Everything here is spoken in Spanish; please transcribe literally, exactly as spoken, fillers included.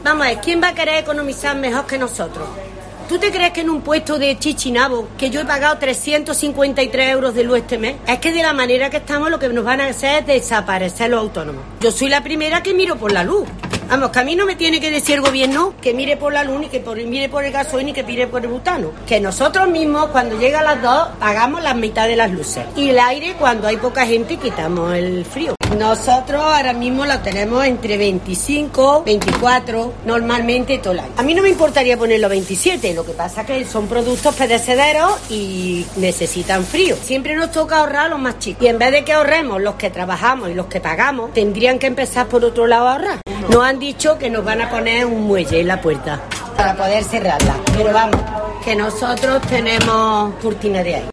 Vamos a ver, ¿quién va a querer economizar mejor que nosotros? ¿Tú te crees que en un puesto de Chichinabo, que yo he pagado trescientos cincuenta y tres euros de luz este mes, es que de la manera que estamos lo que nos van a hacer es desaparecer los autónomos? Yo soy la primera que miro por la luz. Vamos, que a mí no me tiene que decir el gobierno que mire por la luz, ni que por, mire por el gasoil, ni que mire por el butano. Que nosotros mismos, cuando llega a las dos, pagamos la mitad de las luces. Y el aire, cuando hay poca gente, quitamos el frío. Nosotros ahora mismo lo tenemos entre veinticinco, veinticuatro, normalmente todo el año. A mí no me importaría ponerlo veintisiete, lo que pasa es que son productos perecederos y necesitan frío. Siempre nos toca ahorrar a los más chicos. Y en vez de que ahorremos los que trabajamos y los que pagamos, tendrían que empezar por otro lado a ahorrar. Nos han dicho que nos van a poner un muelle en la puerta para poder cerrarla. Pero vamos, que nosotros tenemos cortina de aire.